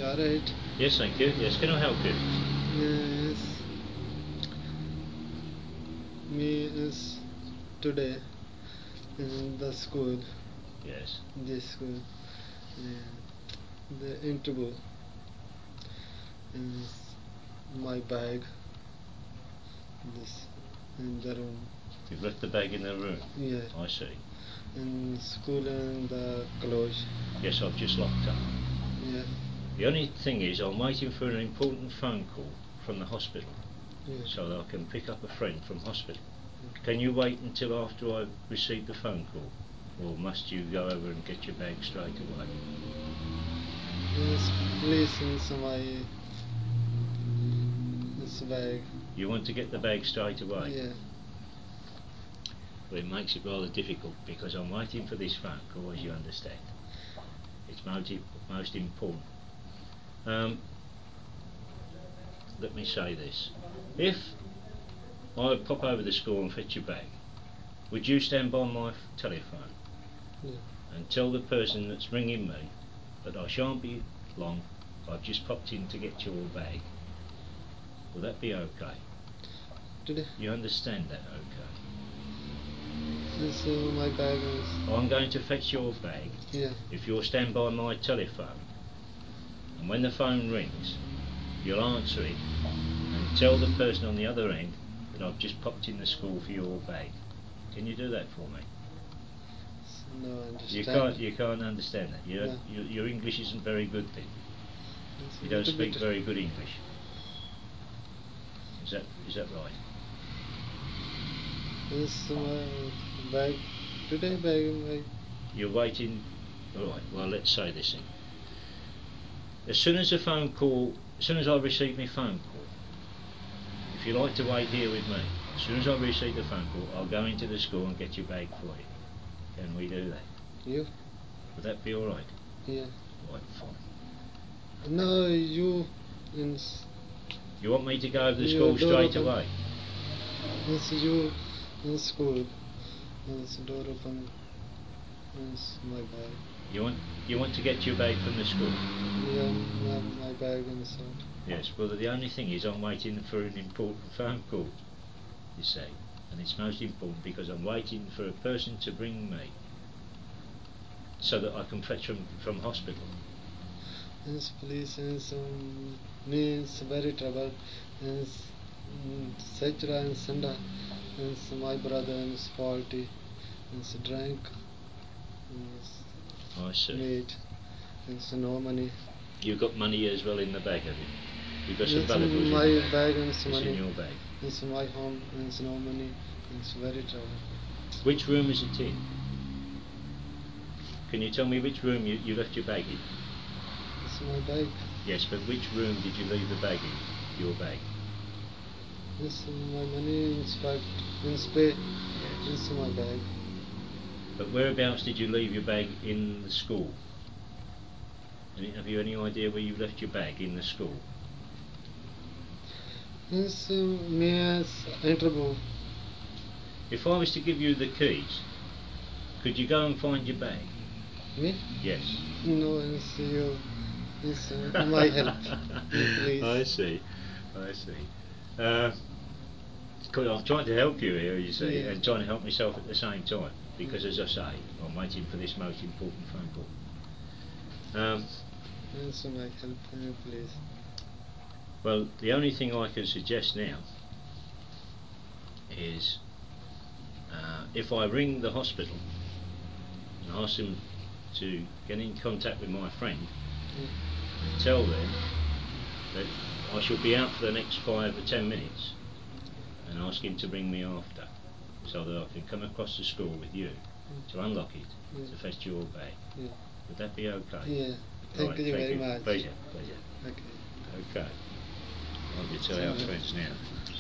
alright. Yes, thank you. Yes, can I help you? Yes, me is today in the school, Yes. this school, the interview is my bag, this in the room. You've left the bag in the room? Yeah, I see. in school and the clothes. Yes, I've just locked up. Yeah, The only thing is I'm waiting for an important phone call from the hospital yeah. so that I can pick up a friend from hospital. Can you wait until after I've received the phone call, or must you go over and get your bag straight away? Yes, please in my this bag. You want to get the bag straight away? Yeah, Well, it makes it rather difficult because I'm waiting for this phone call, as you understand. It's most important. Let me say this. If I pop over the school and fetch your bag, would you stand by my telephone yeah. and tell the person that's ringing me that I shan't be long, I've just popped in to get your bag? Will that be okay? Today, You understand that, okay? this my bag is. I'm going to fetch your bag Yeah, if you'll stand by my telephone, and when the phone rings, you'll answer it and tell the person on the other end that I've just popped in the school for your bag. Can you do that for me? no understand. You can't understand that. No. Your English isn't very good then. It's You don't little speak bit. very good English. Is that right? This my bag. Today bag my. You're waiting. All right. Well, let's say this thing. As soon as I receive my phone call, if you like to wait here with me, as soon as I receive the phone call, I'll go into the school and get your bag for you. Can we do that? You? Would that be all right? Yeah. Right, fine. No, you. In, You want me to go over the your school door straight open. away? Yes, you in school. Yes, door open. Yes, my bag. You want to get your bag from the school? Yeah, my bag inside. Yes. Well, the only thing is I'm waiting for an important phone call, you see, and it's most important because I'm waiting for a person to ring me so that I can fetch from hospital. Yes, please. Yes, means very trouble. Yes, Sechra and Sanda. Yes, my brother is faulty. Yes, drank. Yes, I see. meat. Yes, no money. You've got money as well in the bag, have you? You've got some It's valuables in in my the bag. bag and It's money. in your bag. It's my home. It's no money. It's very trouble. Which room is it in? Can you tell me which room you left your bag in? It's my bag. Yes, but which room did you leave the bag in? Your bag. It's my money in spot. In spay. Yes. It's my bag. But whereabouts did you leave your bag in the school? Have you any idea where you left your bag in the school? It's me as interview. If I was to give you the keys, could you go and find your bag? Me? Yes. No, it's you. It's my help. Please. I see. Uh, 'Cause I'm trying to help you here, you see, Yeah. and trying to help myself at the same time. Because, as I say, I'm waiting for this most important phone call. It's my help. Please. Well, the only thing I can suggest now is if I ring the hospital and ask them to get in contact with my friend and tell them that I shall be out for the next 5 or 10 minutes, and ask him to ring me after so that I can come across the school with you to unlock it, to fetch your bag. Yeah. Would that be okay? Yeah. Thank Right, you very much. Pleasure. Okay. Okay. What do we tell our friends now?